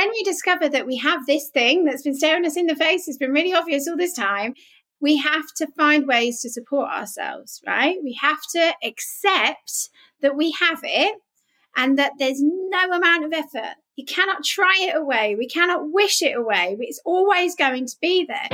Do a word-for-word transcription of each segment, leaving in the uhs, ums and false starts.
when we discover that we have this thing that's been staring us in the face, it's been really obvious all this time, we have to find ways to support ourselves, right? We have to accept that we have it and that there's no amount of effort. You cannot try it away. We cannot wish it away. It's always going to be there.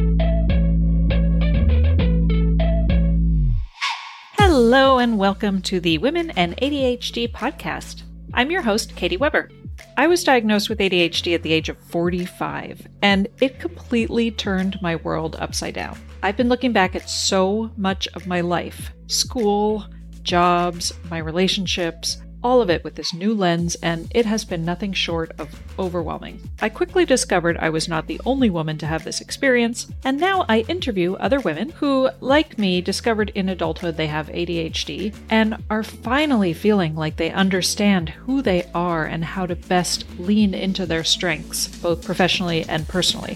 Hello and welcome to the Women and A D H D podcast. I'm your host, Katie Weber. I was diagnosed with A D H D at the age of forty-five, and it completely turned my world upside down. I've been looking back at so much of my life, school, jobs, my relationships, all of it with this new lens, and it has been nothing short of overwhelming. I quickly discovered I was not the only woman to have this experience, and now I interview other women who, like me, discovered in adulthood they have A D H D and are finally feeling like they understand who they are and how to best lean into their strengths, both professionally and personally.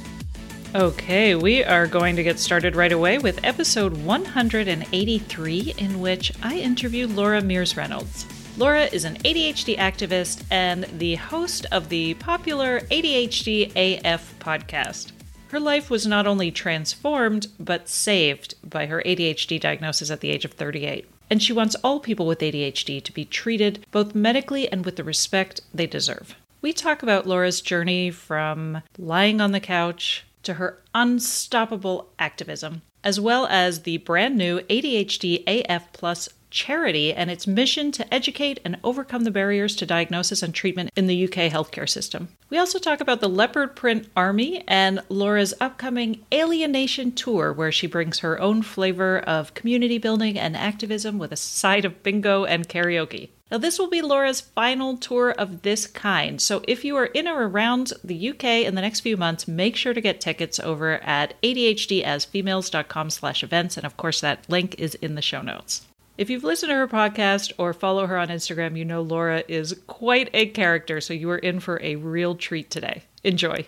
Okay, we are going to get started right away with episode one hundred eighty-three, in which I interview Laura Mears-Reynolds. Laura is an A D H D activist and the host of the popular A D H D A F podcast. Her life was not only transformed, but saved by her A D H D diagnosis at the age of thirty-eight. And she wants all people with A D H D to be treated both medically and with the respect they deserve. We talk about Laura's journey from lying on the couch to her unstoppable activism, as well as the brand new A D H D A F Plus charity and its mission to educate and overcome the barriers to diagnosis and treatment in the U K healthcare system. We also talk about the Leopard Print Army and Laura's upcoming Alienation tour, where she brings her own flavor of community building and activism with a side of bingo and karaoke. Now, this will be Laura's final tour of this kind, so if you are in or around the U K in the next few months, make sure to get tickets over at A D H D as females dot com slash events, and of course that link is in the show notes. If you've listened to her podcast or follow her on Instagram, you know Laura is quite a character, so you are in for a real treat today. Enjoy.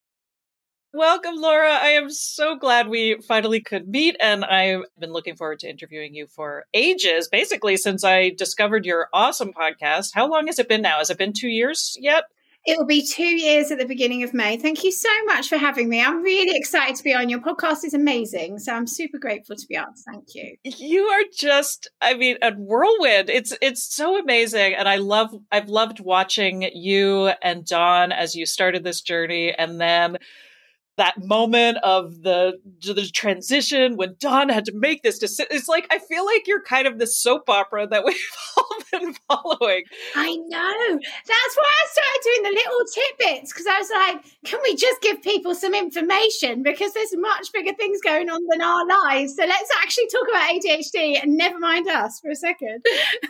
Welcome, Laura. I am so glad we finally could meet, and I've been looking forward to interviewing you for ages, basically since I discovered your awesome podcast. How long has it been now? Has it been two years yet? It will be two years at the beginning of May. Thank you so much for having me. I'm really excited to be on. Your podcast is amazing, so I'm super grateful to be on. Thank you. You are just, I mean, a whirlwind. It's it's so amazing, and I love. I've loved watching you and Dawn as you started this journey, and then that moment of the the transition when Dawn had to make this decision. It's like, I feel like you're kind of the soap opera that we've all been following. I know. That's why I started doing the little tidbits, because I was like, can we just give people some information? Because there's much bigger things going on than our lives. So let's actually talk about A D H D and never mind us for a second.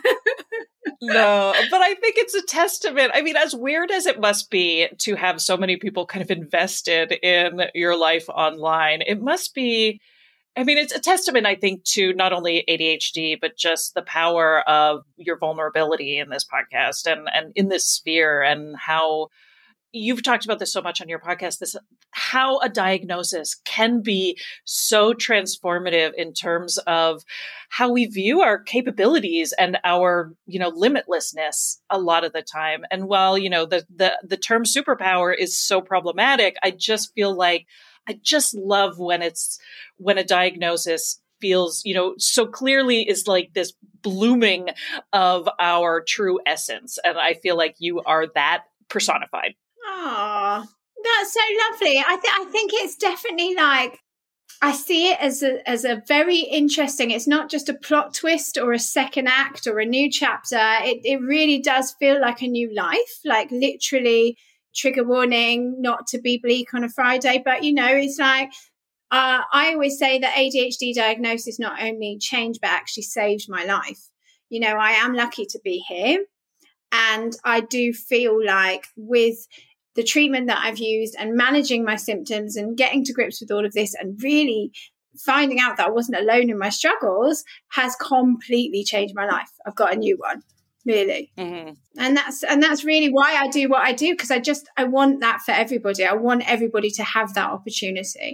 No, but I think it's a testament. I mean, as weird as it must be to have so many people kind of invested in your life online, it must be, I mean, it's a testament, I think, to not only A D H D, but just the power of your vulnerability in this podcast and, and in this sphere, and how you've talked about this so much on your podcast, this how a diagnosis can be so transformative in terms of how we view our capabilities and our, you know, limitlessness a lot of the time. And while, you know, the the the term superpower is so problematic, I just feel like I just love when it's when a diagnosis feels, you know, so clearly is like this blooming of our true essence. And I feel like you are that personified. Oh, that's so lovely. I, th- I think it's definitely like, I see it as a, as a very interesting, it's not just a plot twist or a second act or a new chapter. It, it really does feel like a new life, like literally trigger warning, not to be bleak on a Friday. But, you know, it's like, uh, I always say that A D H D diagnosis not only changed, but actually saved my life. You know, I am lucky to be here. And I do feel like with the treatment that I've used and managing my symptoms and getting to grips with all of this and really finding out that I wasn't alone in my struggles has completely changed my life. I've got a new one, really. Mm-hmm. And that's and that's really why I do what I do, because I just I want that for everybody. I want everybody to have that opportunity.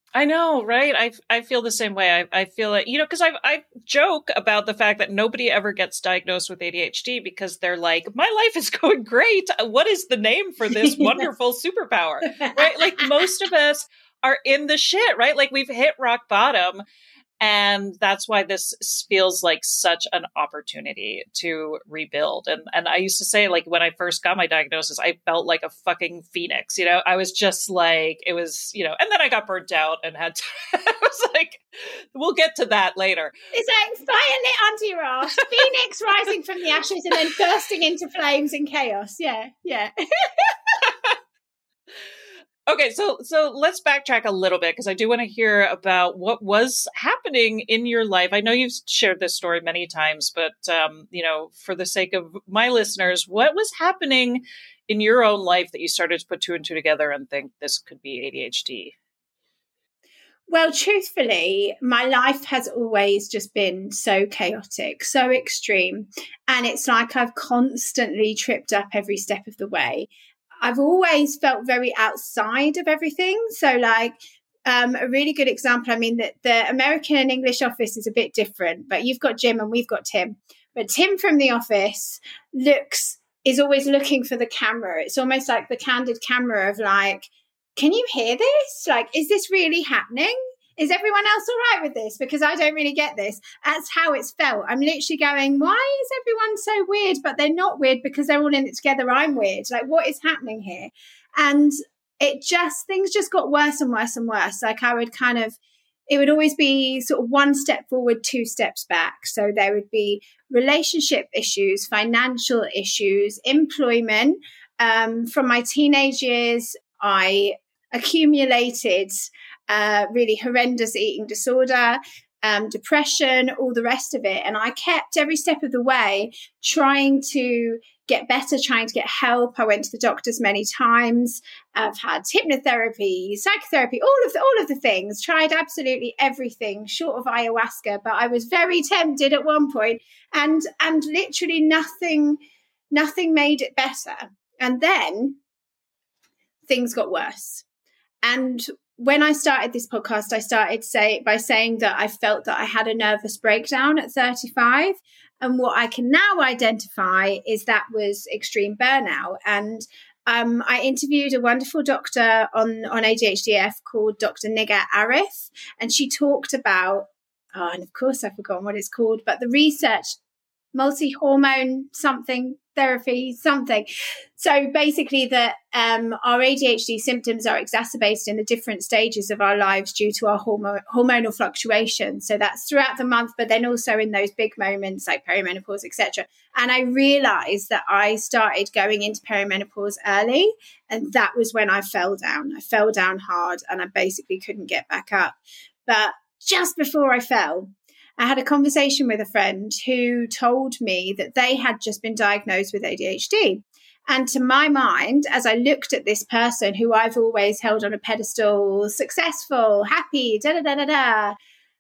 I know, right? I I feel the same way. I I feel like, you know, because I I joke about the fact that nobody ever gets diagnosed with A D H D because they're like, my life is going great. What is the name for this wonderful superpower? Right? Like most of us are in the shit, right? Like we've hit rock bottom. And that's why this feels like such an opportunity to rebuild. And and I used to say, like, when I first got my diagnosis, I felt like a fucking phoenix. You know, I was just like, it was, you know, and then I got burnt out and had to, I was like, we'll get to that later. It's like fire lit under your ass, phoenix rising from the ashes and then bursting into flames and chaos. Yeah, yeah. Okay, so so let's backtrack a little bit because I do want to hear about what was happening in your life. I know you've shared this story many times, but um, you know, for the sake of my listeners, what was happening in your own life that you started to put two and two together and think this could be A D H D? Well, truthfully, my life has always just been so chaotic, so extreme, and it's like I've constantly tripped up every step of the way. I've always felt very outside of everything. So like um, a really good example, I mean, that the American and English office is a bit different, but you've got Jim and we've got Tim. But Tim from the office looks, is always looking for the camera. It's almost like the candid camera of like, can you hear this? Like, is this really happening? Is everyone else all right with this? Because I don't really get this. That's how it's felt. I'm literally going, why is everyone so weird? But they're not weird because they're all in it together. I'm weird. Like, what is happening here? And it just, things just got worse and worse and worse. Like I would kind of, it would always be sort of one step forward, two steps back. So there would be relationship issues, financial issues, employment. Um, from my teenage years, I accumulated Uh, really horrendous eating disorder, um, depression, all the rest of it. And I kept every step of the way trying to get better, trying to get help. I went to the doctors many times. I've had hypnotherapy, psychotherapy, all of the, all of the things, tried absolutely everything short of ayahuasca. But I was very tempted at one point and, and literally nothing, nothing made it better. And then things got worse. And when I started this podcast, I started say by saying that I felt that I had a nervous breakdown at thirty-five. And what I can now identify is that was extreme burnout. And um, I interviewed a wonderful doctor on, on A D H D F called Doctor Nigar Arif. And she talked about, oh, and of course I've forgotten what it's called, but the research, multi-hormone something, therapy, something. So basically that um, our A D H D symptoms are exacerbated in the different stages of our lives due to our hormo- hormonal fluctuations. So that's throughout the month, but then also in those big moments like perimenopause, et cetera. And I realized that I started going into perimenopause early, and that was when I fell down. I fell down hard and I basically couldn't get back up. But just before I fell, I had a conversation with a friend who told me that they had just been diagnosed with A D H D. And to my mind, as I looked at this person who I've always held on a pedestal, successful, happy, da da da da da,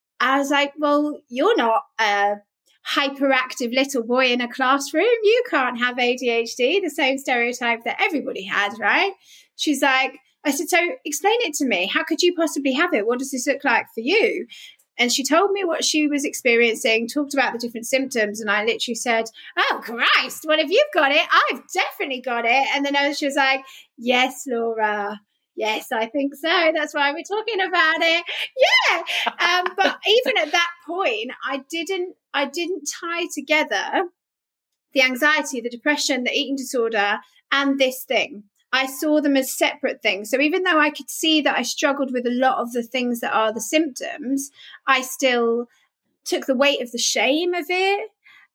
I was like, well, you're not a hyperactive little boy in a classroom. You can't have A D H D, the same stereotype that everybody had, right? She's like, I said, so explain it to me. How could you possibly have it? What does this look like for you? And she told me what she was experiencing, talked about the different symptoms. And I literally said, oh, Christ, well, if you've got it, I've definitely got it. And then she was like, yes, Laura. Yes, I think so. That's why we're talking about it. Yeah. Um, but even at that point, I didn't, I didn't tie together the anxiety, the depression, the eating disorder, and this thing. I saw them as separate things. So even though I could see that I struggled with a lot of the things that are the symptoms, I still took the weight of the shame of it,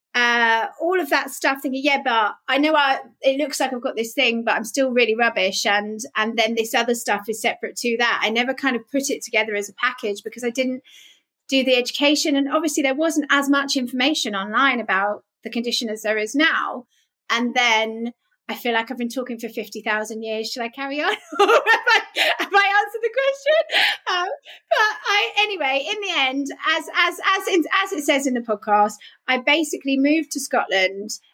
uh, all of that stuff, thinking, yeah, but I know I, it looks like I've got this thing, but I'm still really rubbish. And, and then this other stuff is separate to that. I never kind of put it together as a package because I didn't do the education. And obviously there wasn't as much information online about the condition as there is now. And then I feel like I've been talking for fifty thousand years. Should I carry on? have, I, have I answered the question? Um, but I, anyway, in the end, as as as in, as it says in the podcast, I basically moved to Scotland.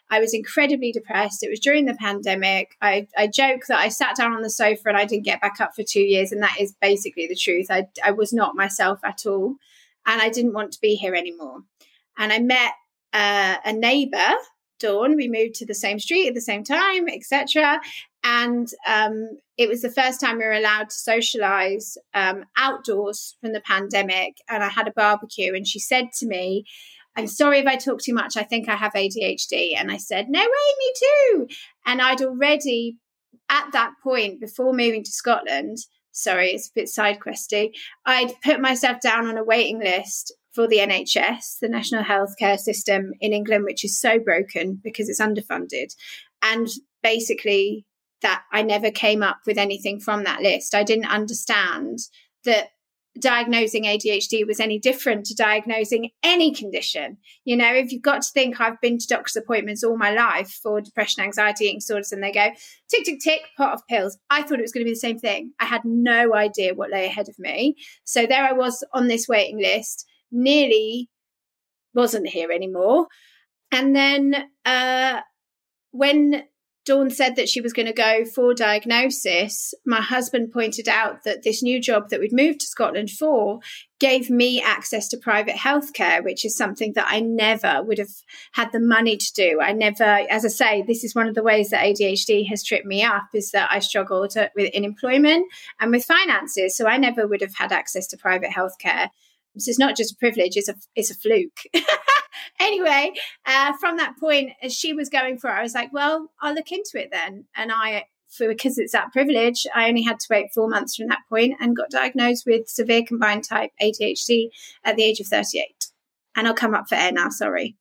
I was incredibly depressed. It was during the pandemic. I, I joke that I sat down on the sofa and I didn't get back up for two years. And that is basically the truth. I, I was not myself at all. And I didn't want to be here anymore. And I met uh, a neighbour, Dawn. We moved to the same street at the same time, et cetera. And um, it was the first time we were allowed to socialise um, outdoors from the pandemic. And I had a barbecue. And she said to me, I'm sorry if I talk too much. I think I have A D H D. And I said, no way, me too. And I'd already, at that point, before moving to Scotland, sorry, it's a bit side questy, I'd put myself down on a waiting list for the N H S, the National Healthcare System in England, which is so broken because it's underfunded. And basically that I never came up with anything from that list. I didn't understand that diagnosing A D H D was any different to diagnosing any condition. You know, if you've got to think, I've been to doctor's appointments all my life for depression, anxiety, eating disorders, and they go, tick, tick, tick, pot of pills. I thought it was going to be the same thing. I had no idea what lay ahead of me. So there I was on this waiting list, nearly wasn't here anymore. And then uh, when Dawn said that she was going to go for diagnosis, my husband pointed out that this new job that we'd moved to Scotland for gave me access to private healthcare, which is something that I never would have had the money to do. I never, as I say, this is one of the ways that A D H D has tripped me up, is that I struggle to, with in employment and with finances. So I never would have had access to private healthcare. So it's not just a privilege, it's a, it's a fluke. Anyway, uh, from that point, as she was going for it, I was like, well, I'll look into it then. And I, for, because it's that privilege, I only had to wait four months from that point and got diagnosed with severe combined type A D H D at the age of thirty-eight. And I'll come up for air now, sorry.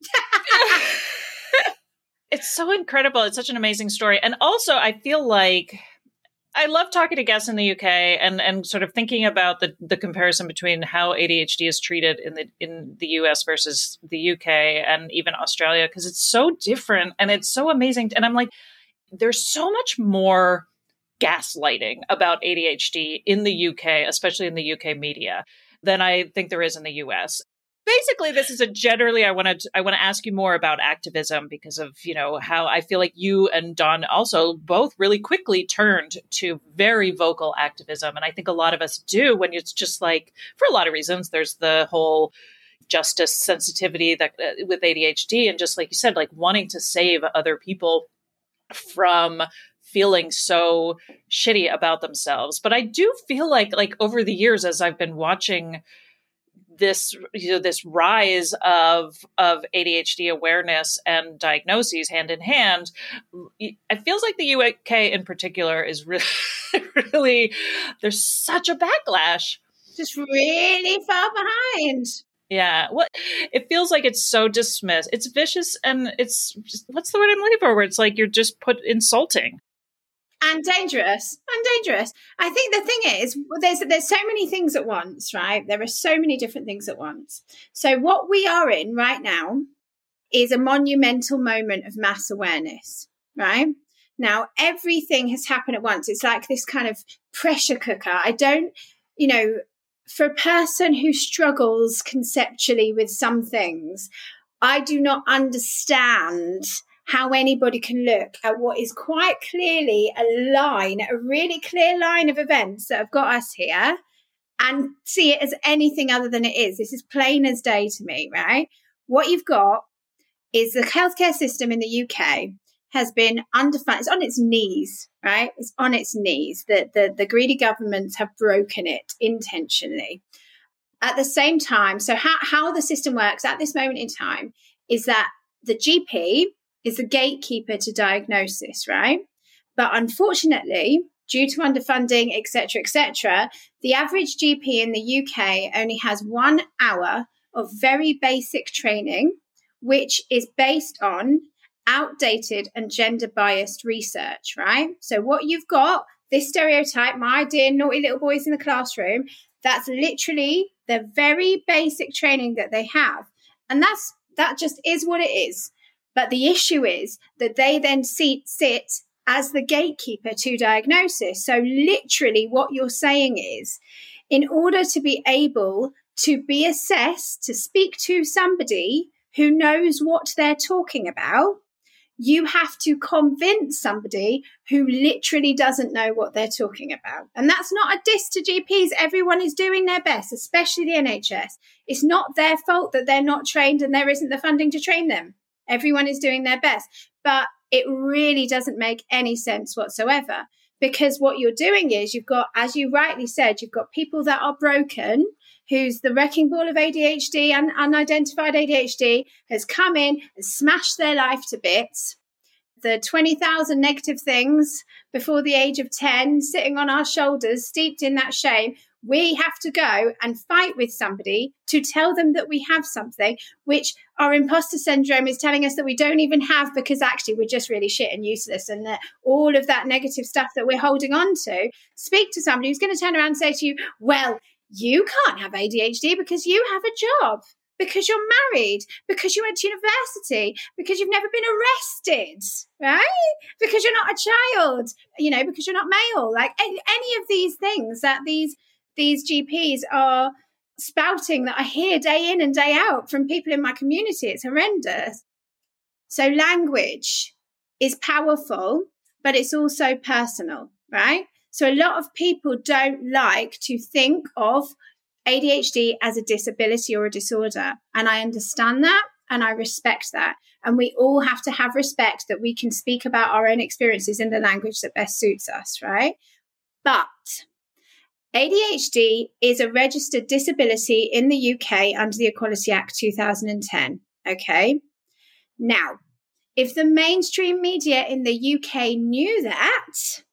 It's so incredible. It's such an amazing story. And also, I feel like I love talking to guests in the U K and, and sort of thinking about the, the comparison between how A D H D is treated in the in the U S versus the U K and even Australia, because it's so different and it's so amazing. And I'm like, there's so much more gaslighting about A D H D in the U K, especially in the U K media, than I think there is in the U S. Basically, this is a generally, I want to I want to ask you more about activism because of, you know, how I feel like you and Dawn also both really quickly turned to very vocal activism. And I think a lot of us do when it's just like, for a lot of reasons, there's the whole justice sensitivity that uh, with A D H D. And just like you said, like wanting to save other people from feeling so shitty about themselves. But I do feel like, like over the years, as I've been watching this, you know, this rise of of A D H D awareness and diagnoses hand in hand, it feels like the U K in particular is really, really, there's such a backlash. Just really far behind. Yeah. What it feels like it's so dismissed. It's vicious and it's, just, what's the word I'm looking for? Where it's like you're just put insulting. And dangerous, and dangerous. I think the thing is, there's there's so many things at once, right? There are so many different things at once. So what we are in right now is a monumental moment of mass awareness, right? Now, everything has happened at once. It's like this kind of pressure cooker. I don't, you know, for a person who struggles conceptually with some things, I do not understand how anybody can look at what is quite clearly a line, a really clear line of events that have got us here and see it as anything other than it is. This is plain as day to me, right? What you've got is the healthcare system in the U K has been underfunded. It's on its knees, right? It's on its knees. The, the, the greedy governments have broken it intentionally. At the same time, so how, how the system works at this moment in time is that the G P is the gatekeeper to diagnosis, right? But unfortunately, due to underfunding, et cetera, et cetera, the average G P in the U K only has one hour of very basic training, which is based on outdated and gender-biased research, right? So what you've got, this stereotype, my dear naughty little boys in the classroom, that's literally the very basic training that they have. And that's that just is what it is. But the issue is that they then sit, sit as the gatekeeper to diagnosis. So literally what you're saying is, in order to be able to be assessed, to speak to somebody who knows what they're talking about, you have to convince somebody who literally doesn't know what they're talking about. And that's not a diss to G Ps. Everyone is doing their best, especially the N H S. It's not their fault that they're not trained and there isn't the funding to train them. Everyone is doing their best. But it really doesn't make any sense whatsoever, because what you're doing is you've got, as you rightly said, you've got people that are broken, who's the wrecking ball of A D H D and unidentified A D H D, has come in and smashed their life to bits. The twenty thousand negative things before the age of ten sitting on our shoulders, steeped in that shame. We have to go and fight with somebody to tell them that we have something, which our imposter syndrome is telling us that we don't even have, because actually we're just really shit and useless. And that all of that negative stuff that we're holding on to, speak to somebody who's going to turn around and say to you, well, you can't have A D H D because you have a job, because you're married, because you went to university, because you've never been arrested, right? Because you're not a child, you know, because you're not male. Like any, any of these things that these these G Ps are spouting that I hear day in and day out from people in my community. It's horrendous. So language is powerful, but it's also personal, right? So a lot of people don't like to think of A D H D as a disability or a disorder. And I understand that and I respect that. And we all have to have respect that we can speak about our own experiences in the language that best suits us, right? But A D H D is a registered disability in the U K under the Equality Act two thousand ten, okay? Now, if the mainstream media in the U K knew that,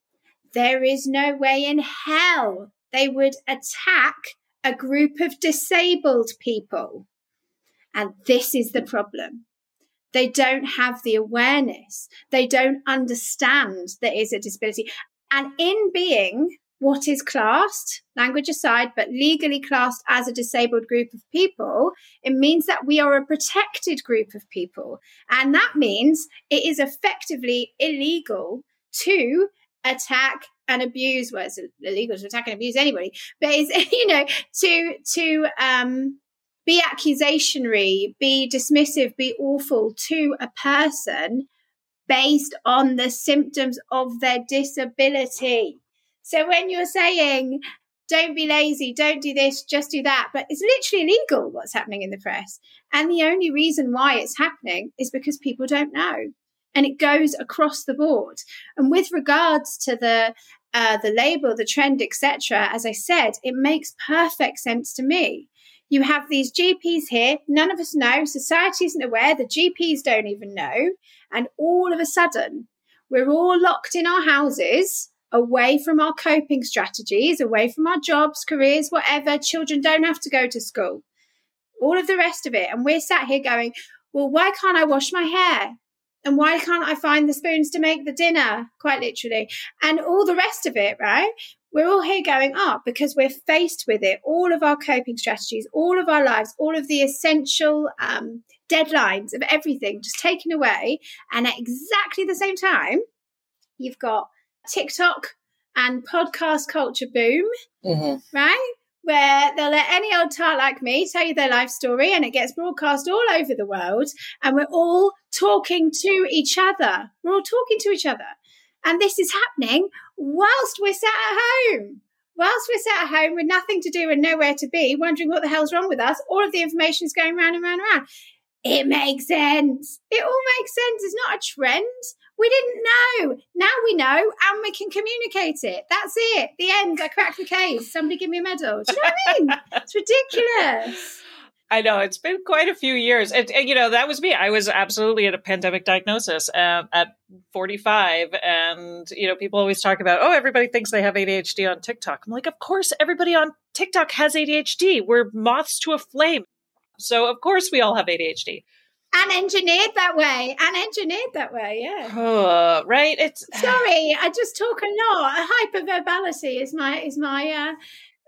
there is no way in hell they would attack a group of disabled people. And this is the problem. They don't have the awareness. They don't understand that it's a disability. And in being what is classed, language aside, but legally classed as a disabled group of people, it means that we are a protected group of people. And that means it is effectively illegal to attack and abuse, well, it's illegal to attack and abuse anybody, but it's, you know, to, to, um, be accusationary, be dismissive, be awful to a person based on the symptoms of their disability. So when you're saying, don't be lazy, don't do this, just do that, but it's literally illegal what's happening in the press. And the only reason why it's happening is because people don't know. And it goes across the board. And with regards to the uh, the label, the trend, et cetera, as I said, it makes perfect sense to me. You have these G Ps here. None of us know. Society isn't aware. The G Ps don't even know. And all of a sudden, we're all locked in our houses, away from our coping strategies, away from our jobs, careers, whatever. Children don't have to go to school. All of the rest of it. And we're sat here going, well, why can't I wash my hair? And why can't I find the spoons to make the dinner? Quite literally. And all the rest of it, right? We're all here going, oh, because we're faced with it. All of our coping strategies, all of our lives, all of the essential um, deadlines of everything just taken away. And at exactly the same time, you've got TikTok and podcast culture boom, mm-hmm. right? Where they'll let any old tart like me tell you their life story and it gets broadcast all over the world and we're all talking to each other. We're all talking to each other. And this is happening whilst we're sat at home. Whilst we're sat at home with nothing to do and nowhere to be, wondering what the hell's wrong with us, all of the information is going round and round and round. It makes sense. It all makes sense. It's not a trend. We didn't know. Now we know and we can communicate it. That's it. The end. I cracked the case. Somebody give me a medal. Do you know what I mean? It's ridiculous. I know. It's been quite a few years. And, and, you know, that was me. I was absolutely at a pandemic diagnosis um, at forty-five. And, you know, people always talk about, oh, everybody thinks they have A D H D on TikTok. I'm like, of course, everybody on TikTok has A D H D. We're moths to a flame. So, of course, we all have A D H D. And engineered that way. And engineered that way, yeah. Oh, right. It's sorry, I just talk a lot. Hyperverbality is my is my uh,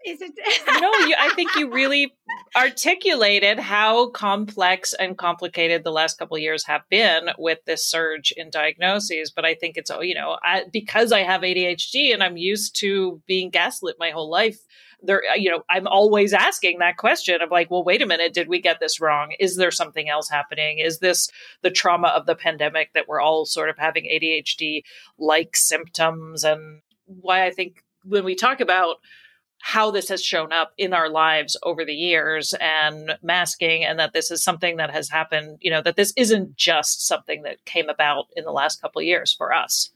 Is it? No, you, I think you really articulated how complex and complicated the last couple of years have been with this surge in diagnoses. But I think it's, you know, I, because I have A D H D and I'm used to being gaslit my whole life, there, you know, I'm always asking that question of like, well, wait a minute, did we get this wrong? Is there something else happening? Is this the trauma of the pandemic that we're all sort of having A D H D-like symptoms? And why I think when we talk about how this has shown up in our lives over the years and masking, and that this is something that has happened, you know, that this isn't just something that came about in the last couple of years for us.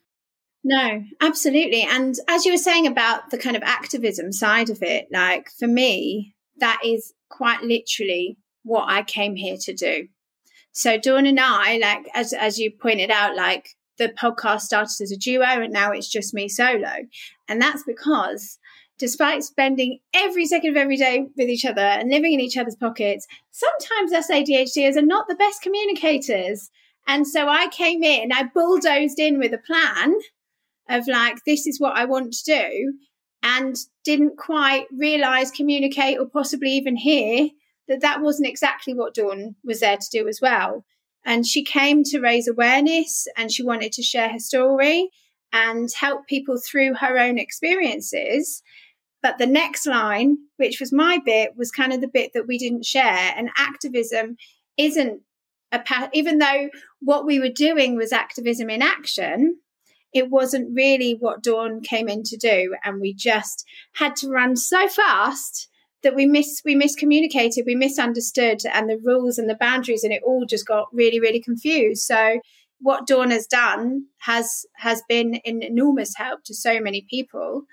No, absolutely. And as you were saying about the kind of activism side of it, like for me, that is quite literally what I came here to do. So Dawn and I, like, as, as you pointed out, like the podcast started as a duo and now it's just me solo. And that's because despite spending every second of every day with each other and living in each other's pockets, sometimes us A D H Ders are not the best communicators. And so I came in, I bulldozed in with a plan of like, this is what I want to do, and didn't quite realise, communicate, or possibly even hear that that wasn't exactly what Dawn was there to do as well. And she came to raise awareness, and she wanted to share her story and help people through her own experiences. But the next line, which was my bit, was kind of the bit that we didn't share. And activism isn't a pa- even though what we were doing was activism in action, it wasn't really what Dawn came in to do. And we just had to run so fast that we mis we miscommunicated, we misunderstood, and the rules and the boundaries, and it all just got really, really confused. So what Dawn has done has has been an enormous help to so many people.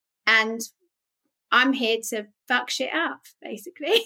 And I'm here to fuck shit up, basically.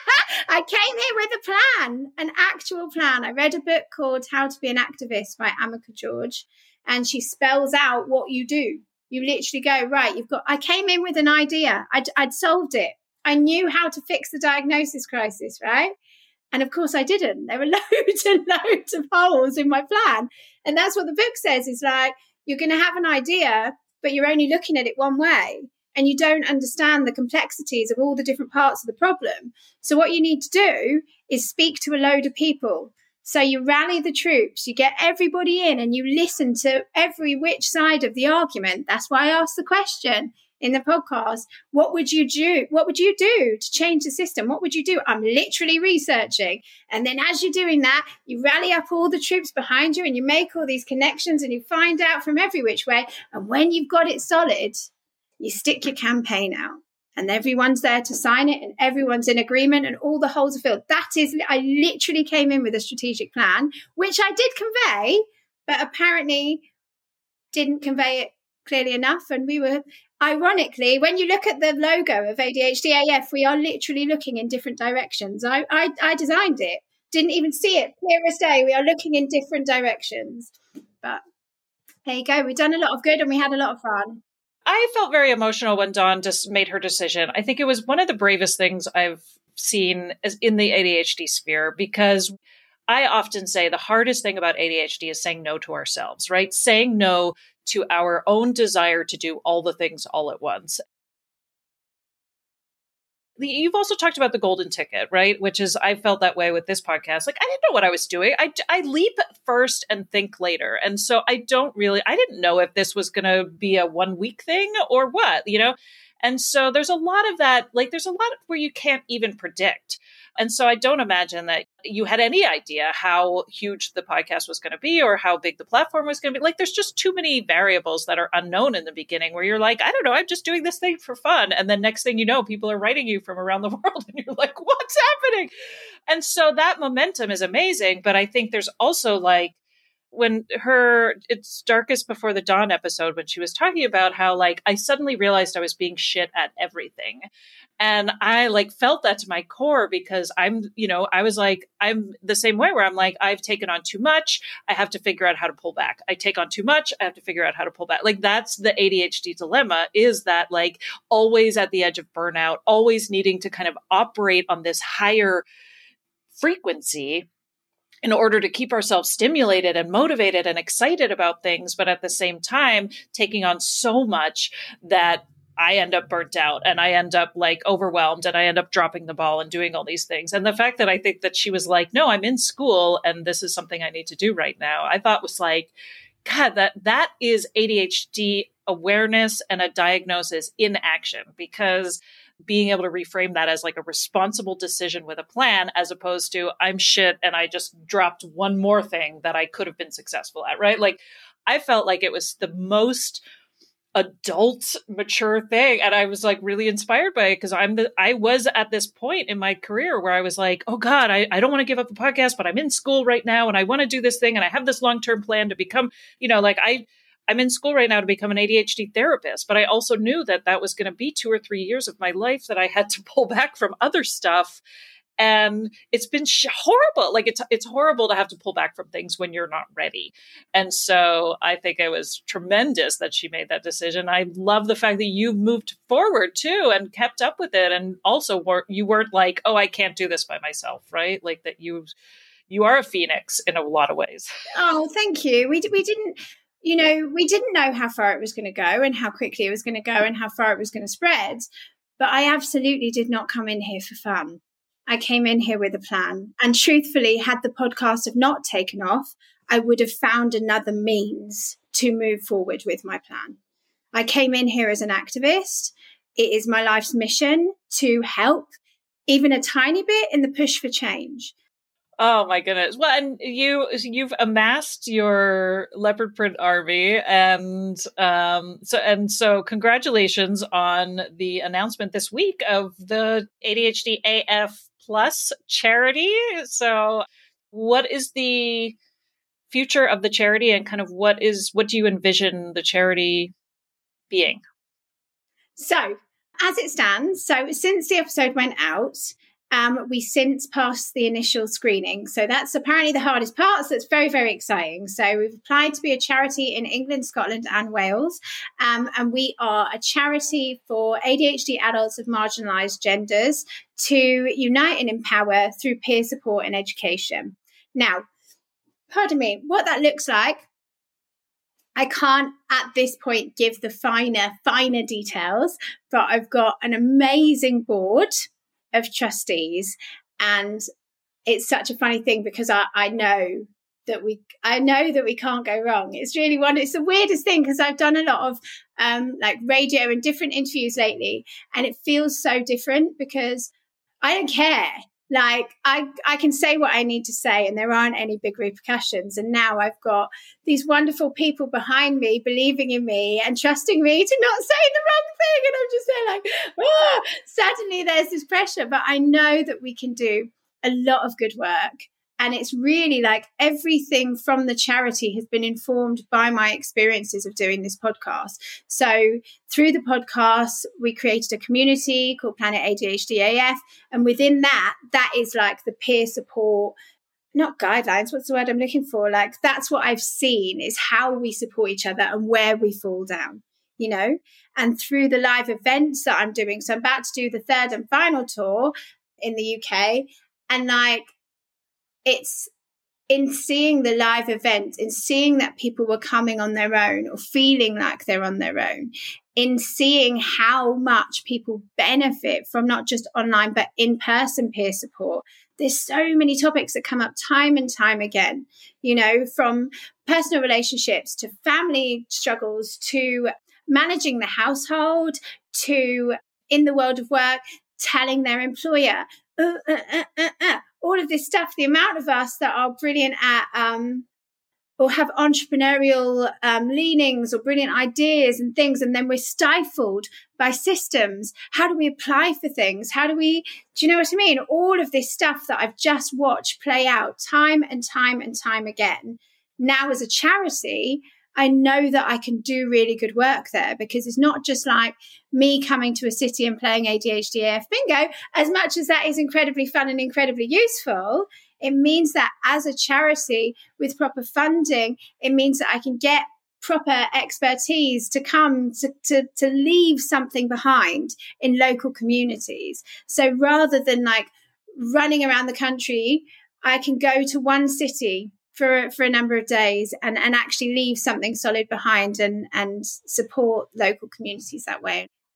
I came here with a plan, an actual plan. I read a book called How to Be an Activist by Amika George, and she spells out what you do. You literally go, right, you've got, I came in with an idea. I'd, I'd solved it. I knew how to fix the diagnosis crisis, right? And of course I didn't. There were loads and loads of holes in my plan. And that's what the book says, is like, you're going to have an idea, but you're only looking at it one way. And you don't understand the complexities of all the different parts of the problem. So what you need to do is speak to a load of people. So you rally the troops, you get everybody in, and you listen to every which side of the argument. That's why I asked the question in the podcast, what would you do? What would you do to change the system? What would you do? I'm literally researching. And then as you're doing that, you rally up all the troops behind you and you make all these connections and you find out from every which way. And when you've got it solid, you stick your campaign out and everyone's there to sign it and everyone's in agreement and all the holes are filled. That is, I literally came in with a strategic plan, which I did convey, but apparently didn't convey it clearly enough. And we were, ironically, when you look at the logo of A D H D A F, we are literally looking in different directions. I, I, I designed it, didn't even see it. Clear as day, we are looking in different directions. But there you go. We've done a lot of good and we had a lot of fun. I felt very emotional when Dawn just made her decision. I think it was one of the bravest things I've seen in the A D H D sphere, because I often say the hardest thing about A D H D is saying no to ourselves, right? Saying no to our own desire to do all the things all at once. You've also talked about the golden ticket, right? Which is, I felt that way with this podcast. Like, I didn't know what I was doing. I, I leap first and think later. And so I don't really, I didn't know if this was going to be a one week thing or what, you know? And so there's a lot of that, like there's a lot where you can't even predict. And so I don't imagine that you had any idea how huge the podcast was going to be or how big the platform was going to be. Like, there's just too many variables that are unknown in the beginning where you're like, I don't know, I'm just doing this thing for fun. And then next thing you know, people are writing you from around the world and you're like, what's happening? And so that momentum is amazing. But I think there's also like, when her, it's Darkest Before the Dawn episode, when she was talking about how like, I suddenly realized I was being shit at everything. And I like felt that to my core because I'm, you know, I was like, I'm the same way where I'm like, I've taken on too much. I have to figure out how to pull back. I take on too much. I have to figure out how to pull back. Like that's the A D H D dilemma, is that like always at the edge of burnout, always needing to kind of operate on this higher frequency in order to keep ourselves stimulated and motivated and excited about things, but at the same time, taking on so much that I end up burnt out and I end up like overwhelmed and I end up dropping the ball and doing all these things. And the fact that I think that she was like, no, I'm in school and this is something I need to do right now, I thought was like, God, that that is A D H D awareness and a diagnosis in action, because being able to reframe that as like a responsible decision with a plan, as opposed to I'm shit and I just dropped one more thing that I could have been successful at, right? Like I felt like it was the most adult, mature thing. And I was like really inspired by it because I'm the, I was at this point in my career where I was like, oh God, I, I don't want to give up the podcast, but I'm in school right now and I want to do this thing. And I have this long-term plan to become, you know, like I, I'm in school right now to become an A D H D therapist, but I also knew that that was going to be two or three years of my life that I had to pull back from other stuff. And it's been sh- horrible. Like it's, it's horrible to have to pull back from things when you're not ready. And so I think it was tremendous that she made that decision. I love the fact that you moved forward too and kept up with it. And also were, you weren't like, oh, I can't do this by myself, right? Like that you, you are a phoenix in a lot of ways. Oh, thank you. We, we didn't, you know, we didn't know how far it was going to go and how quickly it was going to go and how far it was going to spread. But I absolutely did not come in here for fun. I came in here with a plan. And truthfully, had the podcast have not taken off, I would have found another means to move forward with my plan. I came in here as an activist. It is my life's mission to help even a tiny bit in the push for change. Oh my goodness. Well, and you, you've amassed your leopard print army and, um, so, and so congratulations on the announcement this week of the A D H D A F Plus charity. So what is the future of the charity and kind of what is, what do you envision the charity being? So as it stands, so since the episode went out, Um, we since passed the initial screening. So that's apparently the hardest part. So it's very, very exciting. So we've applied to be a charity in England, Scotland and Wales. Um, and we are a charity for A D H D adults of marginalised genders to unite and empower through peer support and education. Now, pardon me, what that looks like, I can't at this point give the finer, finer details, but I've got an amazing board of trustees, and it's such a funny thing because I, I know that we I know that we can't go wrong. It's really one it's the weirdest thing because I've done a lot of um like radio and different interviews lately, and it feels so different because I don't care. Like I I can say what I need to say and there aren't any big repercussions. And now I've got these wonderful people behind me believing in me and trusting me to not say the wrong thing. And I'm just saying like, ah, suddenly there's this pressure, but I know that we can do a lot of good work. And it's really like everything from the charity has been informed by my experiences of doing this podcast. So through the podcast, we created a community called Planet A D H D A F. And within that, that is like the peer support, not guidelines, what's the word I'm looking for? Like that's what I've seen is how we support each other and where we fall down, you know, and through the live events that I'm doing. So I'm about to do the third and final tour in the U K. And like, it's in seeing the live event, in seeing that people were coming on their own or feeling like they're on their own, in seeing how much people benefit from not just online, but in-person peer support. There's so many topics that come up time and time again, you know, from personal relationships to family struggles to managing the household to in the world of work, telling their employer, uh, uh, uh, uh, uh. all of this stuff, the amount of us that are brilliant at um, or have entrepreneurial um, leanings or brilliant ideas and things, and then we're stifled by systems. How do we apply for things? How do we, do you know what I mean? All of this stuff that I've just watched play out time and time and time again. Now as a charity, I know that I can do really good work there because it's not just like me coming to a city and playing A D H D A F bingo. As much as that is incredibly fun and incredibly useful, it means that as a charity with proper funding, it means that I can get proper expertise to come to, to, to leave something behind in local communities. So rather than like running around the country, I can go to one city for for a number of days and, and actually leave something solid behind and, and support local communities that way.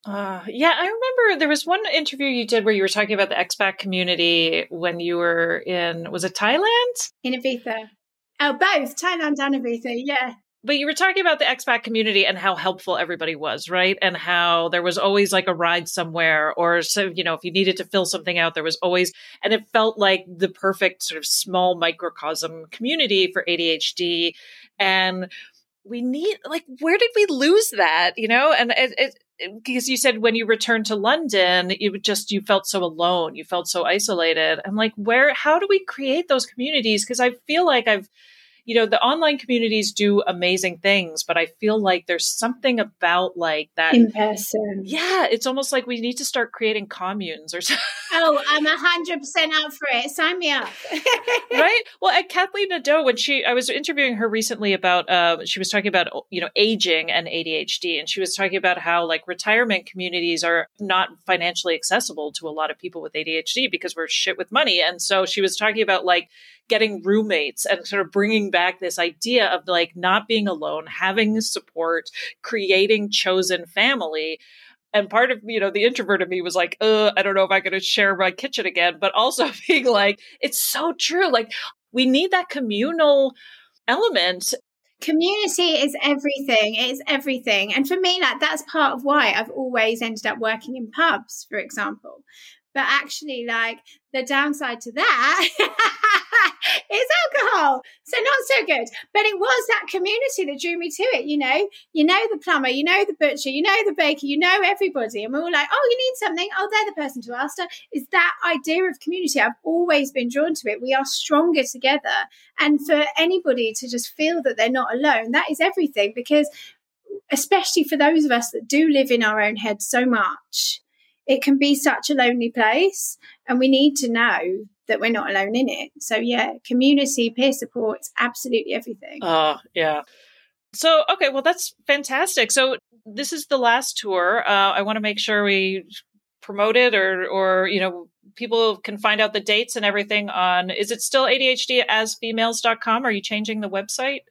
Uh, yeah, I remember there was one interview you did where you were talking about the expat community when you were in, was it Thailand? In Ibiza. Oh, both Thailand and Ibiza, yeah. But you were talking about the expat community and how helpful everybody was, right? And how there was always like a ride somewhere, or so, you know, if you needed to fill something out, there was always, and it felt like the perfect sort of small microcosm community for A D H D. And we need, like, where did we lose that? You know, and it, it because you said when you returned to London, you just, you felt so alone. You felt so isolated. I'm like, where, how do we create those communities? Because I feel like I've, you know, the online communities do amazing things, but I feel like there's something about like that. In person. Yeah. It's almost like we need to start creating communes or something. Oh, I'm a hundred percent up for it. Sign me up. Right. Well, at Kathleen Nadeau, when she, I was interviewing her recently about, uh, she was talking about, you know, aging and A D H D. And she was talking about how like retirement communities are not financially accessible to a lot of people with A D H D because we're shit with money. And so she was talking about like getting roommates and sort of bringing back this idea of like not being alone, having support, creating chosen family. And part of, you know, the introvert of me was like, uh, I don't know if I'm going to share my kitchen again, but also being like, it's so true. Like we need that communal element. Community is everything. It is everything. And for me, like that's part of why I've always ended up working in pubs, for example. But actually, like the downside to that is alcohol. So not so good. But it was that community that drew me to it, you know. You know the plumber, you know the butcher, you know the baker, you know everybody. And we're all like, oh, you need something? Oh, they're the person to ask. Is that idea of community. I've always been drawn to it. We are stronger together. And for anybody to just feel that they're not alone, that is everything. Because especially for those of us that do live in our own heads so much, it can be such a lonely place, and we need to know that we're not alone in it. So yeah, community, peer support, it's absolutely everything. Oh, uh, yeah. So, okay, well, that's fantastic. So this is the last tour. Uh, I want to make sure we promote it or, or, you know, people can find out the dates and everything on, is it still A D H D as females dot com? Are you changing the website?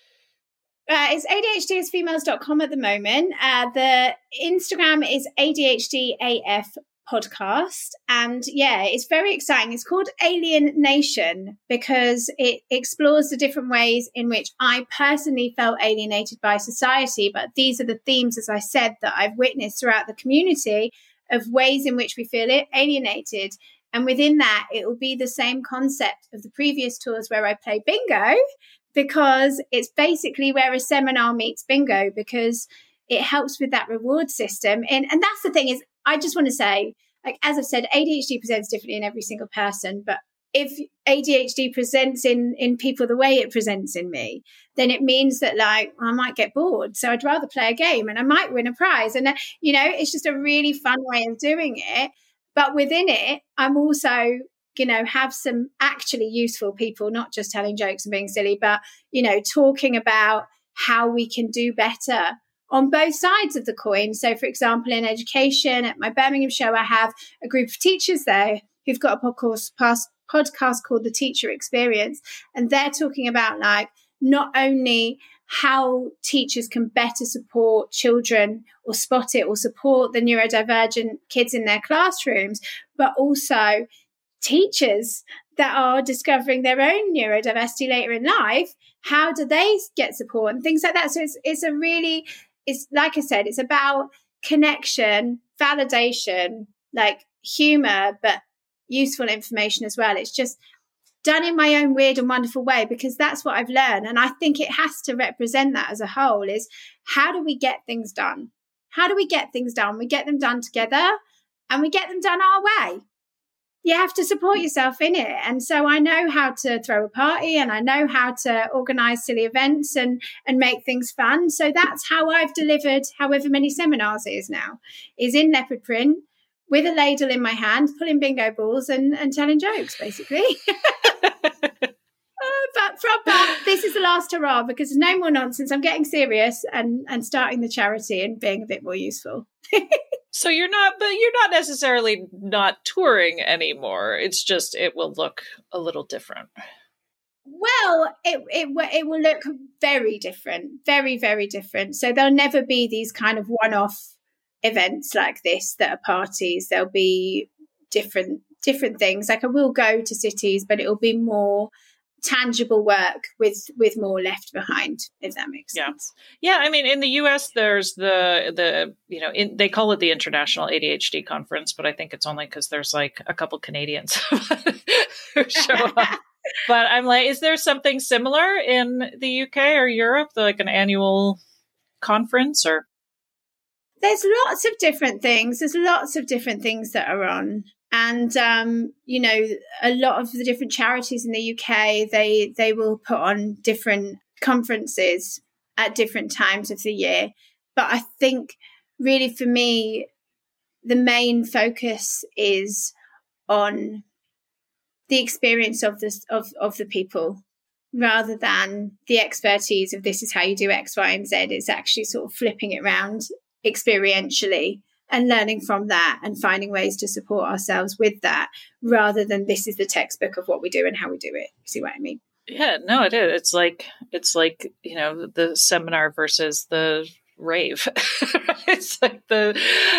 Uh, it's A D H D as females dot com at the moment. Uh, the Instagram is A D H D A F podcast. And yeah, it's very exciting. It's called Alien Nation because it explores the different ways in which I personally felt alienated by society. But these are the themes, as I said, that I've witnessed throughout the community of ways in which we feel alienated. And within that, it will be the same concept of the previous tours where I play bingo, because it's basically where a seminar meets bingo, because it helps with that reward system. And, and that's the thing is, I just want to say, like, as I've said, A D H D presents differently in every single person. But if A D H D presents in, in people the way it presents in me, then it means that, like, I might get bored. So I'd rather play a game and I might win a prize. And, you know, it's just a really fun way of doing it. But within it, I'm also, you know, have some actually useful people, not just telling jokes and being silly, but, you know, talking about how we can do better on both sides of the coin. So, for example, in education, at my Birmingham show, I have a group of teachers there who've got a podcast, podcast called The Teacher Experience. And they're talking about, like, not only how teachers can better support children or spot it or support the neurodivergent kids in their classrooms, but also teachers that are discovering their own neurodiversity later in life, how do they get support and things like that. So it's it's a really, it's like I said, it's about connection, validation, like humor, but useful information as well. It's just done in my own weird and wonderful way, because that's what I've learned. And I think it has to represent that as a whole, is how do we get things done? How do we get things done? We get them done together and we get them done our way. You have to support yourself in it. And so I know how to throw a party and I know how to organise silly events and, and make things fun. So that's how I've delivered however many seminars it is now, is in leopard print with a ladle in my hand, pulling bingo balls and, and telling jokes, basically. uh, but from that, this is the last hurrah, because there's no more nonsense. I'm getting serious and, and starting the charity and being a bit more useful. So you're not, but you're not necessarily not touring anymore. It's just, it will look a little different. Well, it it it will look very different, very, very different. So there'll never be these kind of one-off events like this that are parties. There'll be different different things. Like I will go to cities, but it will be more tangible work with with more left behind, if that makes yeah. sense. Yeah, I mean, in the U S, there's the the you know in, they call it the International A D H D Conference, but I think it's only because there's like a couple Canadians who show up. But I'm like, is there something similar in the U K or Europe, like an annual conference? Or there's lots of different things. There's lots of different things that are on. And, um, you know, a lot of the different charities in the U K, they they will put on different conferences at different times of the year. But I think really for me, the main focus is on the experience of the, of, of the people rather than the expertise of this is how you do X, Y, and Z. It's actually sort of flipping it around experientially and learning from that and finding ways to support ourselves with that rather than this is the textbook of what we do and how we do it. See what I mean? Yeah, no, it is. It's like, it's like, you know, the seminar versus the rave. It's like the...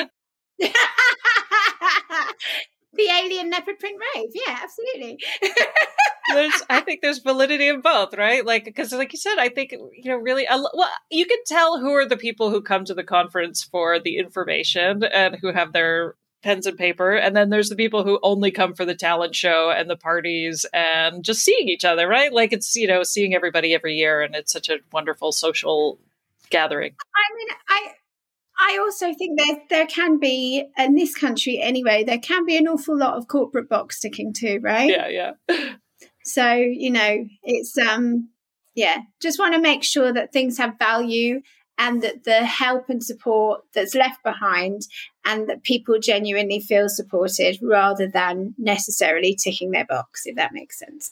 the alien leopard print rave. Yeah, absolutely. There's, I think there's validity in both, right? Like, because like you said, I think, you know, really, well, you can tell who are the people who come to the conference for the information and who have their pens and paper. And then there's the people who only come for the talent show and the parties and just seeing each other, right? Like it's, you know, seeing everybody every year. And it's such a wonderful social gathering. I mean, I... I also think there there can be, in this country anyway, there can be an awful lot of corporate box ticking too, right? Yeah, yeah. So, you know, it's, um, yeah, just want to make sure that things have value and that the help and support that's left behind and that people genuinely feel supported rather than necessarily ticking their box, if that makes sense.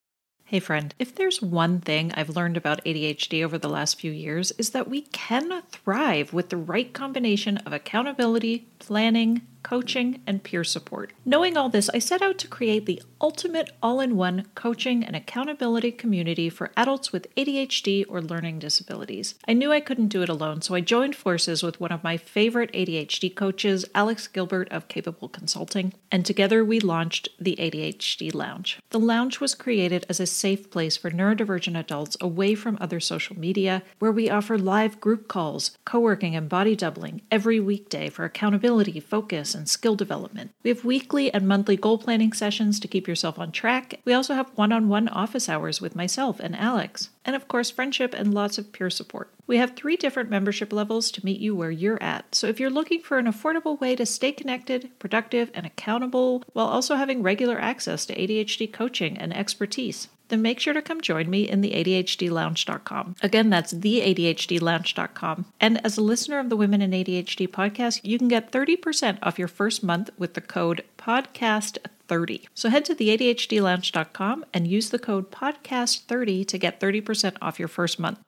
Hey friend, if there's one thing I've learned about A D H D over the last few years is that we can thrive with the right combination of accountability, planning, coaching, and peer support. Knowing all this, I set out to create the ultimate all-in-one coaching and accountability community for adults with A D H D or learning disabilities. I knew I couldn't do it alone, so I joined forces with one of my favorite A D H D coaches, Alex Gilbert of Capable Consulting, and together we launched the A D H D Lounge. The Lounge was created as a safe place for neurodivergent adults away from other social media, where we offer live group calls, co-working, and body doubling every weekday for accountability, focus, and skill development. We have weekly and monthly goal planning sessions to keep yourself on track. We also have one-on-one office hours with myself and Alex, and of course friendship and lots of peer support. We have three different membership levels to meet you where you're at. So if you're looking for an affordable way to stay connected, productive, and accountable while also having regular access to A D H D coaching and expertise, then make sure to come join me in the A D H D lounge dot com. Again, that's the A D H D lounge dot com. And as a listener of the Women in A D H D podcast, you can get thirty percent off your first month with the code podcast thirty. So head to the A D H D lounge dot com and use the code podcast thirty to get thirty percent off your first month.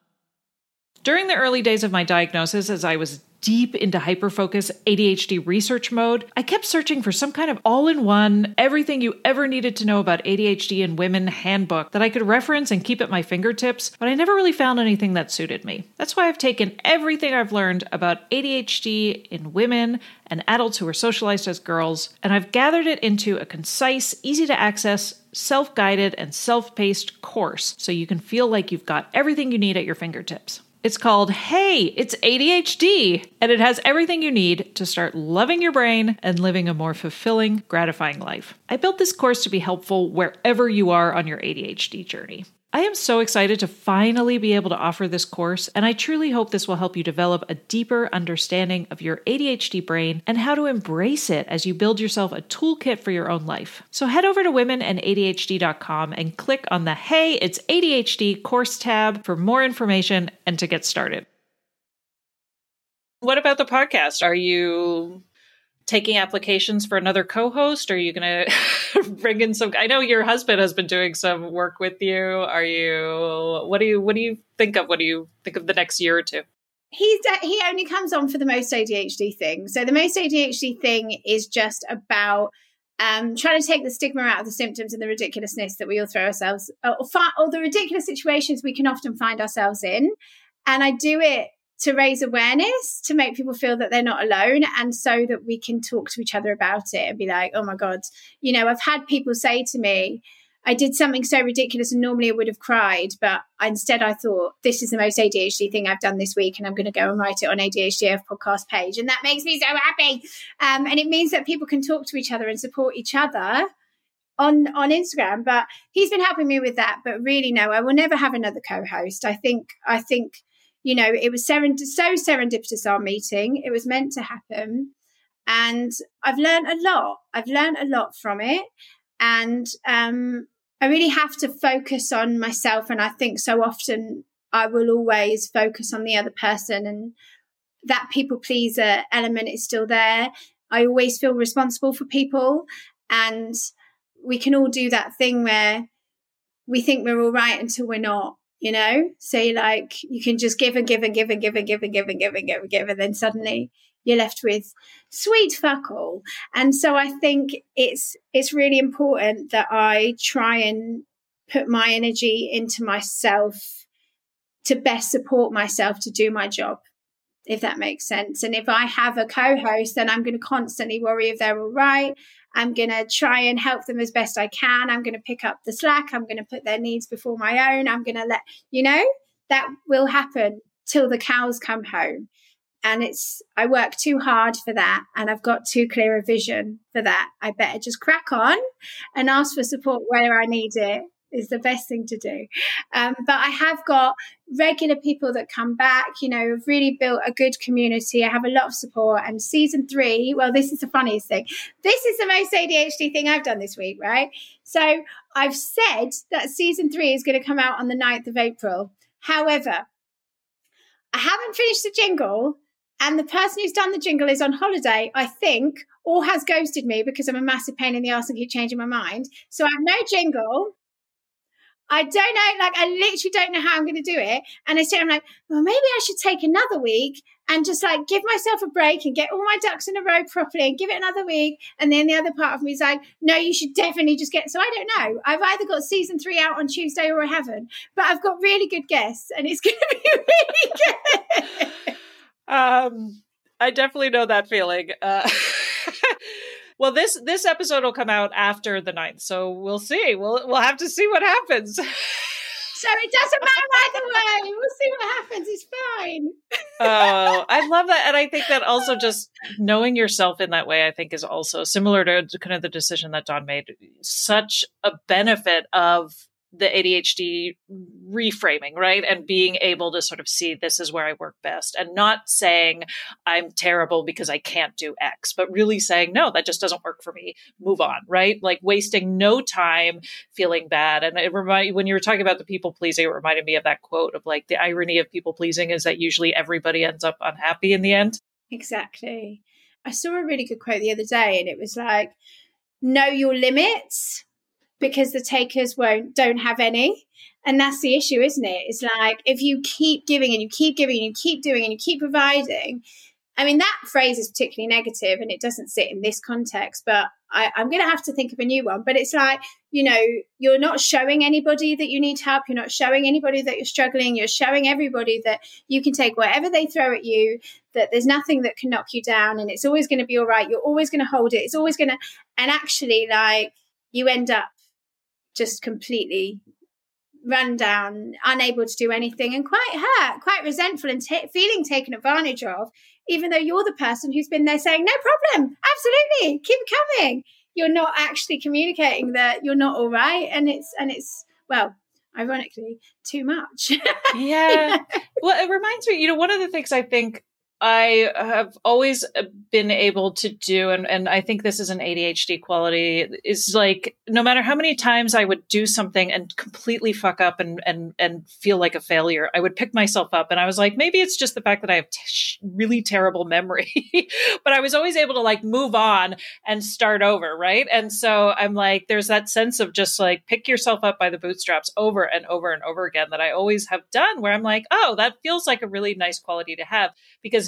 During the early days of my diagnosis, as I was deep into hyperfocus A D H D research mode, I kept searching for some kind of all-in-one, everything you ever needed to know about A D H D in women handbook that I could reference and keep at my fingertips, but I never really found anything that suited me. That's why I've taken everything I've learned about A D H D in women and adults who are socialized as girls, and I've gathered it into a concise, easy-to-access, self-guided, and self-paced course so you can feel like you've got everything you need at your fingertips. It's called Hey, It's A D H D, and it has everything you need to start loving your brain and living a more fulfilling, gratifying life. I built this course to be helpful wherever you are on your A D H D journey. I am so excited to finally be able to offer this course, and I truly hope this will help you develop a deeper understanding of your A D H D brain and how to embrace it as you build yourself a toolkit for your own life. So head over to women and A D H D dot com and click on the Hey, It's A D H D course tab for more information and to get started. What about the podcast? Are you taking applications for another co-host? Are you going to bring in some? I know your husband has been doing some work with you. Are you? What do you? What do you think of? What do you think of the next year or two? He's uh, he only comes on for the Most A D H D thing. So the Most A D H D thing is just about um, trying to take the stigma out of the symptoms and the ridiculousness that we all throw ourselves, or, or the ridiculous situations we can often find ourselves in. And I do it to raise awareness, to make people feel that they're not alone, and so that we can talk to each other about it and be like, oh my God, you know, I've had people say to me, I did something so ridiculous and normally I would have cried, but instead I thought, this is the most A D H D thing I've done this week, and I'm going to go and write it on A D H D F podcast page. And that makes me so happy. Um, and it means that people can talk to each other and support each other on, on Instagram. But he's been helping me with that. But really, no, I will never have another co-host. I think, I think, you know, it was serend- so serendipitous, our meeting. It was meant to happen. And I've learned a lot. I've learned a lot from it. And um, I really have to focus on myself. And I think so often I will always focus on the other person, and that people pleaser element is still there. I always feel responsible for people, and we can all do that thing where we think we're all right until we're not, you know? So like you can just give and give and give and give and give and give and give and give and give, and then suddenly you're left with sweet fuck all. And so I think it's it's really important that I try and put my energy into myself to best support myself to do my job, if that makes sense. And if I have a co-host, then I'm going to constantly worry if they're all right. I'm going to try and help them as best I can. I'm going to pick up the slack. I'm going to put their needs before my own. I'm going to let, you know, that will happen till the cows come home. And it's, I work too hard for that, and I've got too clear a vision for that. I better just crack on and ask for support where I need it is the best thing to do. Um, but I have got regular people that come back, you know, I've really built a good community. I have a lot of support. And season three, well, this is the funniest thing. This is the most A D H D thing I've done this week, right? So I've said that season three is going to come out on the ninth of April. However, I haven't finished the jingle, and the person who's done the jingle is on holiday, I think, or has ghosted me because I'm a massive pain in the arse and keep changing my mind. So I have no jingle. I don't know, like, I literally don't know how I'm going to do it. And I said, I'm like, well, maybe I should take another week and just like give myself a break and get all my ducks in a row properly and give it another week. And then the other part of me is like, no, you should definitely just get, so I don't know. I've either got season three out on Tuesday or I haven't, but I've got really good guests and it's going to be really good. Um, I definitely know that feeling. Uh, well, this this episode will come out after the ninth, so we'll see. We'll we'll have to see what happens. So it doesn't matter either way. We'll see what happens. It's fine. Oh, I love that, and I think that also just knowing yourself in that way, I think, is also similar to kind of the decision that Dawn made. Such a benefit of the A D H D reframing, right? And being able to sort of see this is where I work best, and not saying I'm terrible because I can't do X, but really saying, no, that just doesn't work for me. Move on, right? Like wasting no time feeling bad. And it remind, when you were talking about the people pleasing, it reminded me of that quote of like, the irony of people pleasing is that usually everybody ends up unhappy in the end. Exactly. I saw a really good quote the other day, and it was like, know your limits, because the takers won't, don't have any. And that's the issue, isn't it? It's like, if you keep giving and you keep giving and you keep doing and you keep providing, I mean, that phrase is particularly negative and it doesn't sit in this context, but I, I'm going to have to think of a new one. But it's like, you know, you're not showing anybody that you need help. You're not showing anybody that you're struggling. You're showing everybody that you can take whatever they throw at you, that there's nothing that can knock you down, and it's always going to be all right. You're always going to hold it. It's always going to, and actually like you end up just completely run down, unable to do anything, and quite hurt, quite resentful, and t- feeling taken advantage of, even though you're the person who's been there saying, no problem, absolutely, keep it coming. You're not actually communicating that you're not all right. And it's, and it's, well, ironically, too much. Yeah. Well, it reminds me, you know, one of the things I think I have always been able to do, and, and I think this is an A D H D quality, is like, no matter how many times I would do something and completely fuck up and, and, and feel like a failure, I would pick myself up. And I was like, maybe it's just the fact that I have t- really terrible memory, but I was always able to like move on and start over. Right. And so I'm like, there's that sense of just like, pick yourself up by the bootstraps over and over and over again that I always have done, where I'm like, oh, that feels like a really nice quality to have, because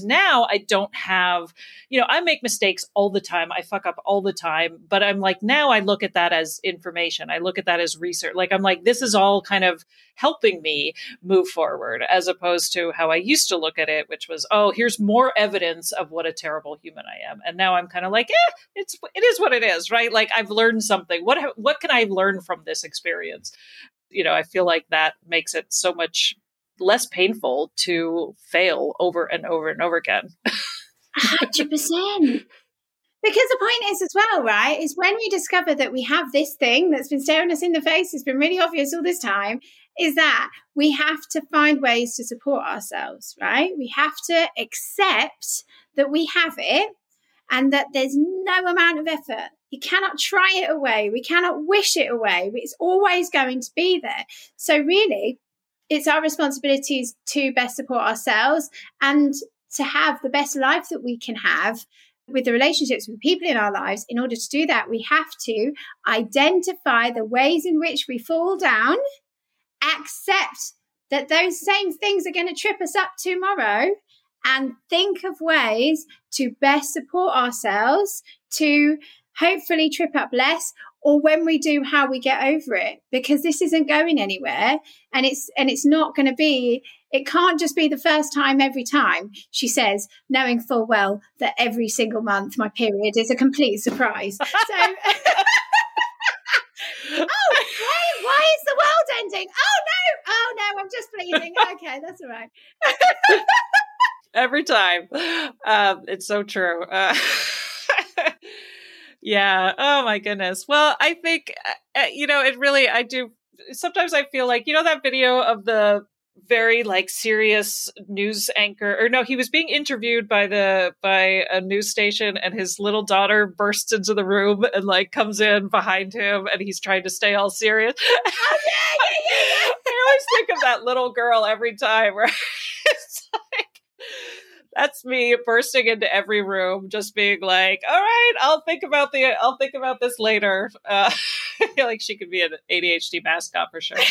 Whereas now I don't have, you know, I make mistakes all the time. I fuck up all the time, but I'm like, now I look at that as information. I look at that as research. Like, I'm like, this is all kind of helping me move forward, as opposed to how I used to look at it, which was, oh, here's more evidence of what a terrible human I am. And now I'm kind of like, eh, it's, it is what it is, right? Like, I've learned something. What, what can I learn from this experience? You know, I feel like that makes it so much less painful to fail over and over and over again. one hundred percent. Because the point is as well, right, is when we discover that we have this thing that's been staring us in the face, it's been really obvious all this time, is that we have to find ways to support ourselves, right? We have to accept that we have it and that there's no amount of effort. You cannot try it away. We cannot wish it away. It's always going to be there. So really, it's our responsibilities to best support ourselves and to have the best life that we can have with the relationships with people in our lives. In order to do that, we have to identify the ways in which we fall down, accept that those same things are going to trip us up tomorrow, and think of ways to best support ourselves to hopefully trip up less, or when we do, how we get over it, because this isn't going anywhere. And it's, and it's not going to be, it can't just be the first time every time, she says, knowing full well that every single month my period is a complete surprise. So, oh, why, why is the world ending? Oh no, oh no, I'm just bleeding. Okay, that's all right. Every time. Um, it's so true. Uh, yeah. Oh my goodness. Well, I think, uh, you know, it really, I do. Sometimes I feel like, you know, that video of the very like serious news anchor, or no, he was being interviewed by the, by a news station, and his little daughter bursts into the room and like comes in behind him, and he's trying to stay all serious. Oh, yeah, yeah, yeah, yeah. I always think of that little girl every time, right? It's like, that's me bursting into every room, just being like, all right, I'll think about the, I'll think about this later. Uh, I feel like she could be an A D H D mascot for sure.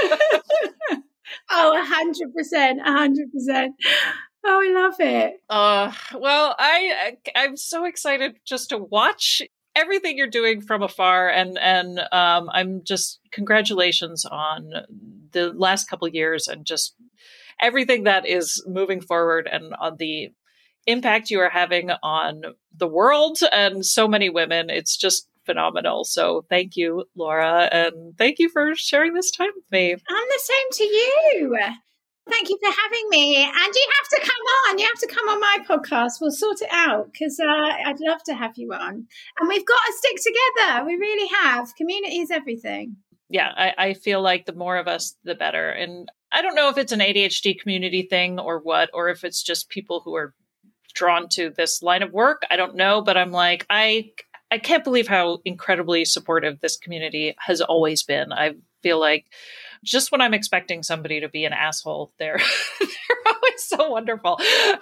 Oh, a hundred percent, a hundred percent. Oh, I love it. Uh, well, I, I'm so excited just to watch everything you're doing from afar. And, and, um, I'm just, congratulations on the last couple of years and just everything that is moving forward, and on the impact you are having on the world and so many women. It's just phenomenal. So thank you, Laura. And thank you for sharing this time with me. I'm the same to you. Thank you for having me. And you have to come on. You have to come on my podcast. We'll sort it out, because uh, I'd love to have you on. And we've got to stick together. We really have. Community is everything. Yeah, I, I feel like the more of us, the better. And I don't know if it's an A D H D community thing or what, or if it's just people who are drawn to this line of work. I don't know, but I'm like, I I can't believe how incredibly supportive this community has always been. I feel like just when I'm expecting somebody to be an asshole, they're, they're always so wonderful. Oh,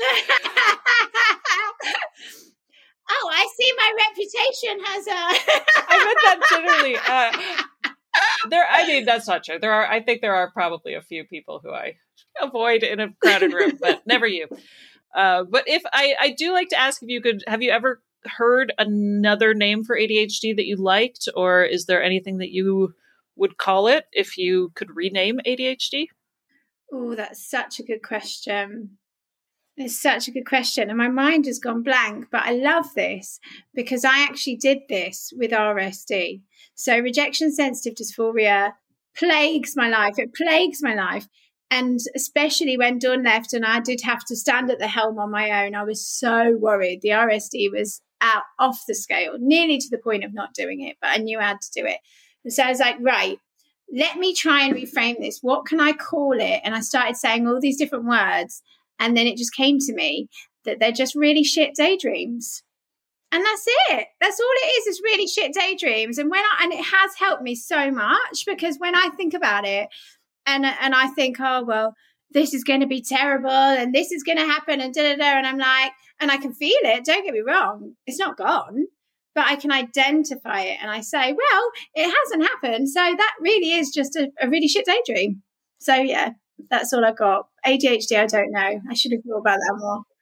I see my reputation has a... I meant that generally. Uh, there, I mean, that's not true. There are, I think there are probably a few people who I avoid in a crowded room, but never you. Uh, but if I, I do like to ask if you could, have you ever heard another name for A D H D that you liked, or is there anything that you would call it if you could rename A D H D? Oh, that's such a good question. It's such a good question. And my mind has gone blank, but I love this because I actually did this with R S D. So rejection sensitive dysphoria plagues my life. It plagues my life. And especially when Dawn left and I did have to stand at the helm on my own, I was so worried. The R S D was out off the scale, nearly to the point of not doing it, but I knew I had to do it. And so I was like, right, let me try and reframe this. What can I call it? And I started saying all these different words. And then it just came to me that they're just really shit daydreams. And that's it. That's all it is, is really shit daydreams. And when I, and it has helped me so much, because when I think about it and, and I think, oh, well, this is going to be terrible and this is going to happen and da, da, da. And I'm like, and I can feel it. Don't get me wrong. It's not gone, but I can identify it. And I say, well, it hasn't happened. So that really is just a, a really shit daydream. So yeah, that's all I got. A D H D, I don't know. I should have thought about that more.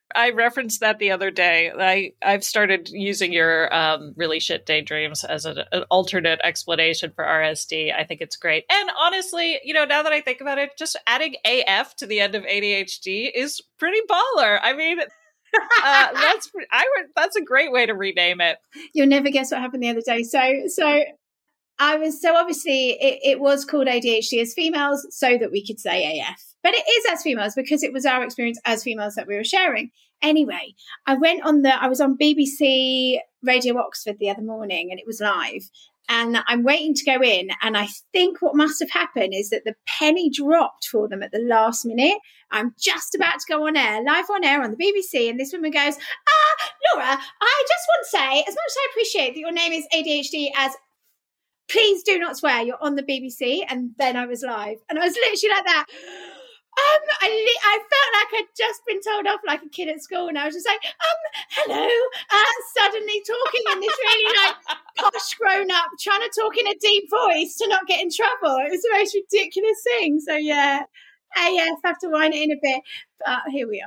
I referenced that the other day. I, I've started using your um, really shit daydreams as a, an alternate explanation for R S D. I think it's great. And honestly, you know, now that I think about it, just adding A F to the end of A D H D is pretty baller. I mean, uh, that's I would that's a great way to rename it. You'll never guess what happened the other day. So, so I was so obviously it, it was called A D H D as females so that we could say A F. But it is as females because it was our experience as females that we were sharing. Anyway, I went on the, I was on B B C Radio Oxford the other morning and it was live. And I'm waiting to go in. And I think what must have happened is that the penny dropped for them at the last minute. I'm just about to go on air, live on air on the B B C. And this woman goes, ah, Laura, I just want to say, as much as I appreciate that your name is A D H D as please do not swear, you're on the B B C. And then I was live. And I was literally like that. Um, I, li- I felt like I'd just been told off like a kid at school, and I was just like, um, hello, uh, suddenly talking in this really like posh grown up, trying to talk in a deep voice to not get in trouble. It was the most ridiculous thing. So yeah, A F, have to wind it in a bit, but here we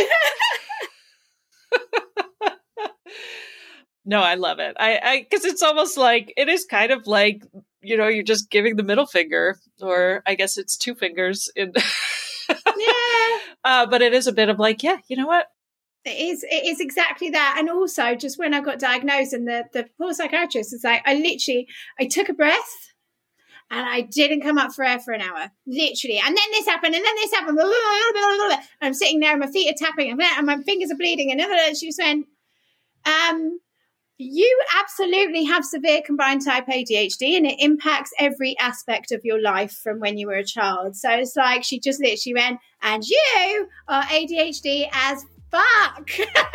are. No, I love it. I, I, because it's almost like, it is kind of like, you know, you're just giving the middle finger, or I guess it's two fingers in. Yeah. Uh, but it is a bit of like, yeah, you know what? It is, it is exactly that. And also just when I got diagnosed and the, the poor psychiatrist was like, I literally, I took a breath and I didn't come up for air for an hour, literally. And then this happened and then this happened. Blah, blah, blah, blah, blah. And I'm sitting there and my feet are tapping and my fingers are bleeding. And then she just went, um, you absolutely have severe combined type A D H D and it impacts every aspect of your life from when you were a child. So it's like she just literally went, and you are A D H D as fuck.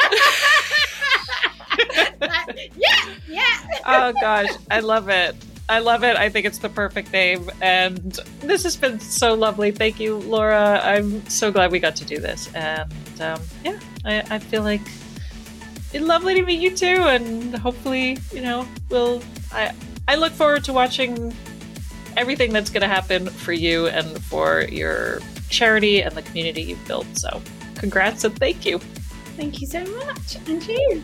Like, yeah, yeah. Oh gosh, I love it. I love it. I think it's the perfect name. And this has been so lovely. Thank you, Laura. I'm so glad we got to do this. And um, yeah, I, I feel like it's lovely to meet you too, and hopefully, you know, we'll. I I look forward to watching everything that's going to happen for you and for your charity and the community you've built. So, congrats and thank you. Thank you so much, and you.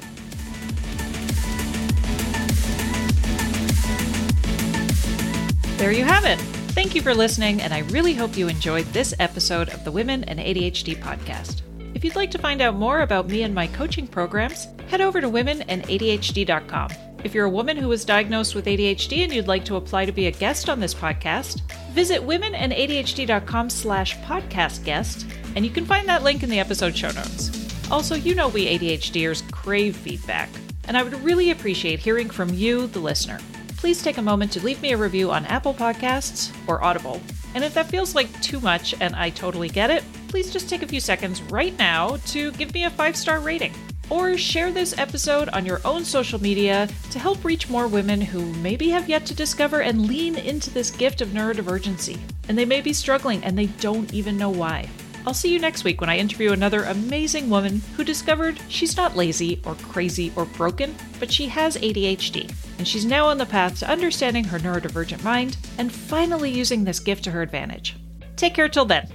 There you have it. Thank you for listening, and I really hope you enjoyed this episode of the Women and A D H D podcast. If you'd like to find out more about me and my coaching programs, head over to women and A D H D dot com. If you're a woman who was diagnosed with A D H D and you'd like to apply to be a guest on this podcast, visit women and A D H D dot com slash podcast guest, and you can find that link in the episode show notes. Also, you know we ADHDers crave feedback, and I would really appreciate hearing from you, the listener. Please take a moment to leave me a review on Apple Podcasts or Audible. And if that feels like too much, and I totally get it, please just take a few seconds right now to give me a five-star rating. Or share this episode on your own social media to help reach more women who maybe have yet to discover and lean into this gift of neurodivergency. And they may be struggling and they don't even know why. I'll see you next week when I interview another amazing woman who discovered she's not lazy or crazy or broken, but she has A D H D. And she's now on the path to understanding her neurodivergent mind and finally using this gift to her advantage. Take care till then.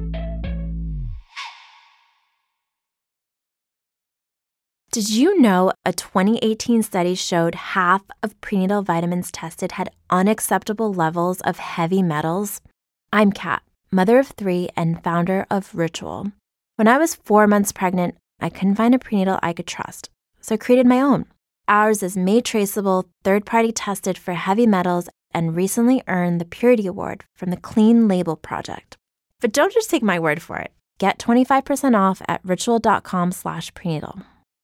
Did you know a twenty eighteen study showed half of prenatal vitamins tested had unacceptable levels of heavy metals? I'm Kat, mother of three and founder of Ritual. When I was four months pregnant, I couldn't find a prenatal I could trust, so I created my own. Ours is made traceable, third-party tested for heavy metals, and recently earned the Purity Award from the Clean Label Project. But don't just take my word for it. Get twenty-five percent off at ritual.com slash prenatal.